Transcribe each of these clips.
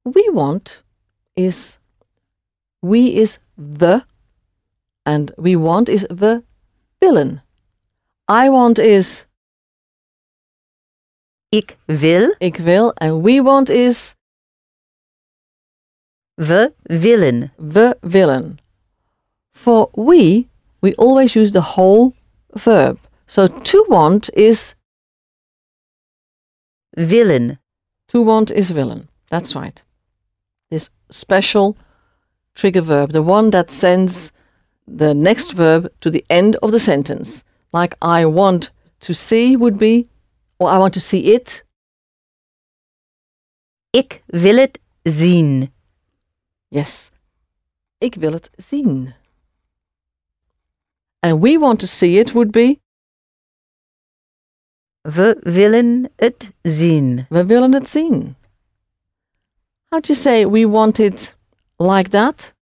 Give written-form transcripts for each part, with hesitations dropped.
we want is we is the, and we want is we willen. I want is Ik wil. ik wil, and we want is We willen. we willen. For we always use the whole verb. So to want is Willen. to want is willen. That's right. This special trigger verb, the one that sends the next verb to the end of the sentence. Like I want to see would be, or I want to see it. Ik wil het zien. Yes. Ik wil het zien. And we want to see it would be, We willen het zien. we willen het zien. How'd you say we want it like that?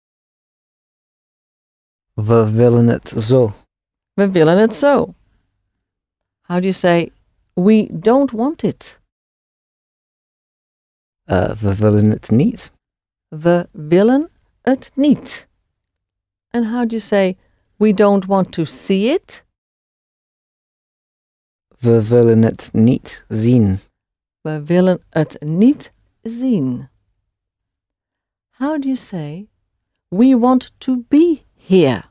We willen het zo. We willen het zo. How do you say we don't want it? We willen het niet. We willen het niet. And how do you say we don't want to see it? We willen het niet zien. We willen het niet zien. How do you say we want to be here?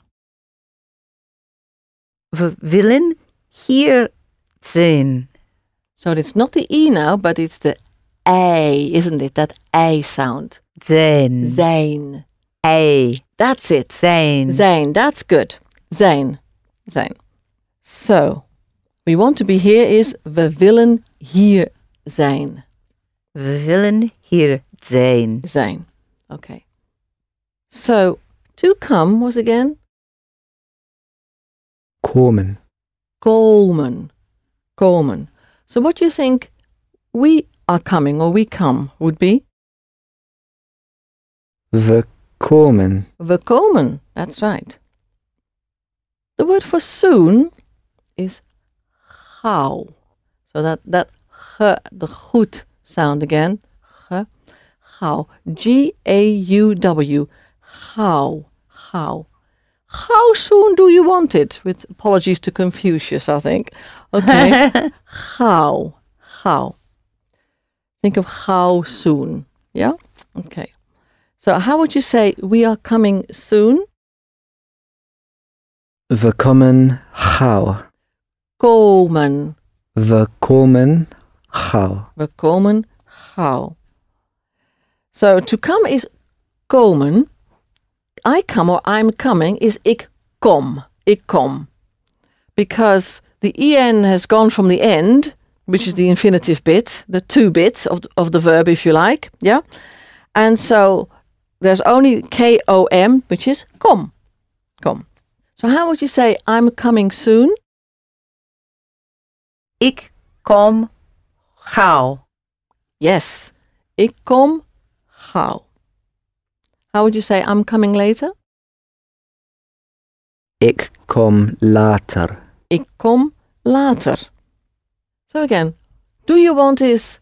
We willen hier zijn. So it's not the E now, but it's the I, isn't it? That I sound. Zijn. Zijn. Ei. That's it. Zijn. Zijn. That's good. Zijn. Zijn. So, we want to be here is we willen hier zijn. We willen hier zijn. Zijn. Okay. So, to come was again Komen. komen. Komen. So what do you think we are coming or we come would be? We komen. We komen. That's right. The word for soon is gauw. So that ge, the goed sound again. Ge, gauw. G-A-U-W. Gauw. Gauw. How soon do you want it? With apologies to Confucius, I think. Okay. Gauw. Gauw. Think of how soon. Yeah? Okay. So how would you say we are coming soon? We komen gauw. Komen. We komen gauw. We komen gauw. So to come is komen. I come or I'm coming is ik kom. Ik kom. Because the en has gone from the end, which is the infinitive bit, the to bit of the verb, if you like. Yeah? And so there's only kom, which is kom. Kom. So how would you say I'm coming soon? Ik kom gauw. Yes. Ik kom gauw. How would you say I'm coming later? Ik kom later. Ik kom later. So again, do you want is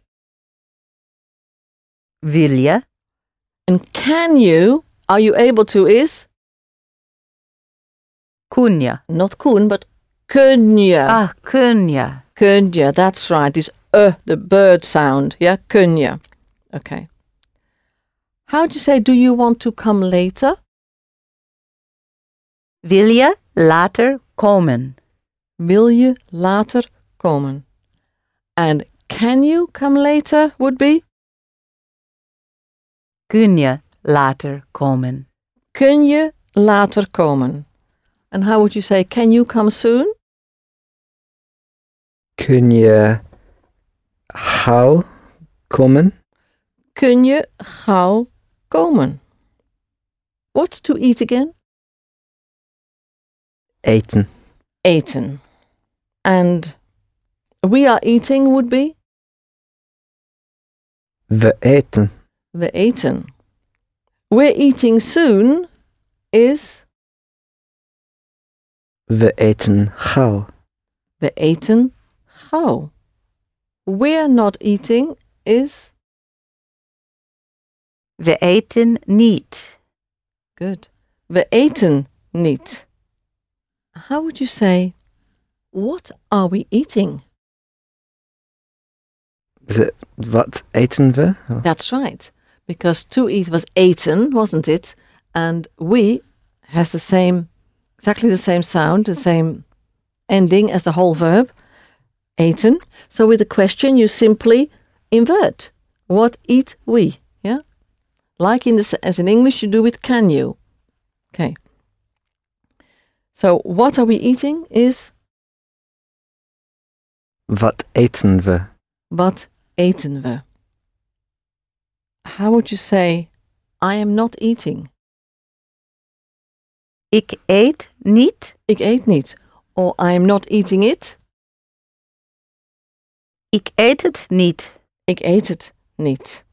Wil je? and can you, are you able to is Kun je? not kun, but kun je. Ah, kun je. Kun je, that's right. This the bird sound. Yeah, kun je. Okay. How do you say do you want to come later? Wil je later komen? Wil je later komen? And can you come later would be? Kun je later komen? Kun je later komen? And how would you say can you come soon? Kun je gauw komen? Kun je gauw komen? What's to eat again? Eten. Eten. And we are eating would be? We eten. We eten. We're eating soon is? We eten gauw. We eten gauw. We're not eating is? We eten niet. Good. We eten niet. How would you say, what are we eating? Is it wat eten we? Or- That's right. Because to eat was eten, wasn't it? And we has exactly the same sound, the same ending as the whole verb, eten. So with the question, you simply invert. What eat we? Yeah? Like as in English, you do with can you. Okay. So what are we eating is Wat eten we? wat eten we. How would you say, I am not eating? Ik eet niet. Ik eet niet. Or I am not eating it. Ik eet het niet. Ik eet het niet.